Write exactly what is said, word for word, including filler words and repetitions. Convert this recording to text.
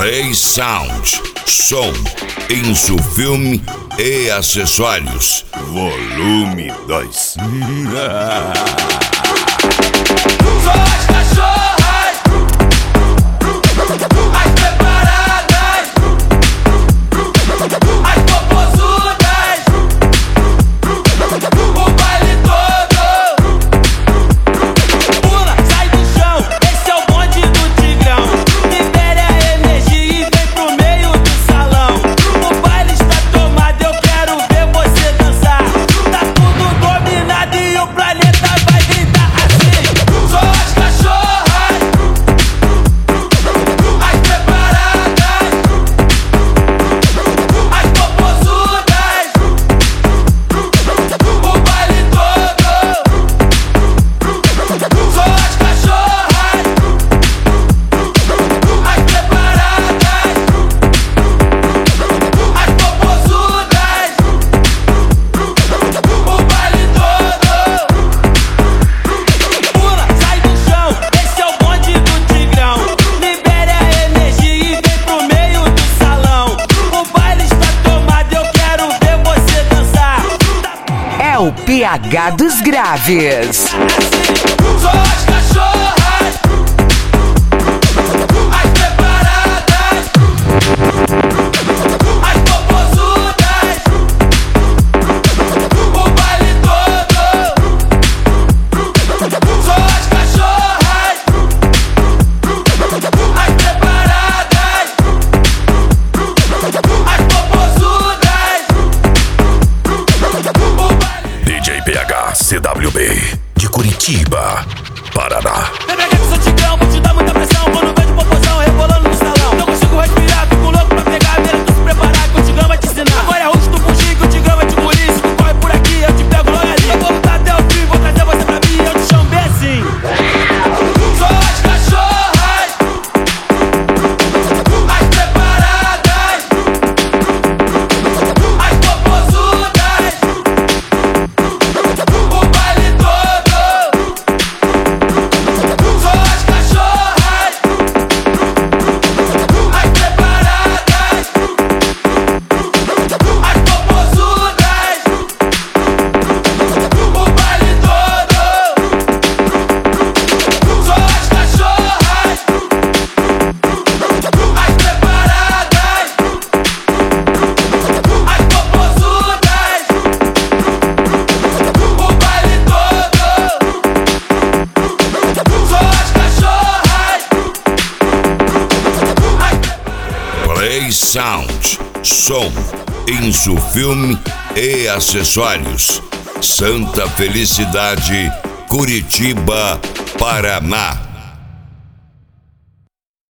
Play Sound, som, Insufilme e acessórios. Volume dois. Só as cachorras, as preparadas, as popozudas, o baile todo. Pula, sai do chão, esse é o bonde do Tigrão. Libere a energia e vem pro meio do salão. O baile está tomado, eu quero ver você dançar. Tá tudo dominado e o planeta vai gritar assim. Só as cachorras, as preparadas, as popozudas, o baile todo. Só as cachorras, as preparadas, as popozudas, o baile todo. Pula, sai do chão, esse é o bonde do Tigrão. Libere a energia e vem pro meio do salão. O baile está tomado, eu quero ver você dançar. É o P H dos graves. Só as cachorras, as preparadas, as popozudas, o baile todo. Só as cachorras, as preparadas, as popozudas, o baile. D J P H C W B de Curitiba, Paraná. Vem pegar que sou Tigrão, vou te dar muita pressão. Quando vejo popozão rebolando no salão, não consigo respirar, fico louco pra pegar a beira. Tu se preparar que o Tigrão vai te ensinar. Agora é rosto, tu fugir que o Tigrão vai te engolir. Se tu corre por aqui, eu te pego logo ali. Eu vou lutar até o fim, vou trazer você pra mim. Eu te chamo bem assim. Só as cachorras, as preparadas, as popozudas, o baile todo. Só as cachorras, as preparadas, as popozudas, o baile todo. Só as cachorras, as preparadas, as popozudas, o baile todo. Só as cachorras, as Play Sound, som, Insufilme e acessórios. Santa Felicidade, Curitiba, Paraná.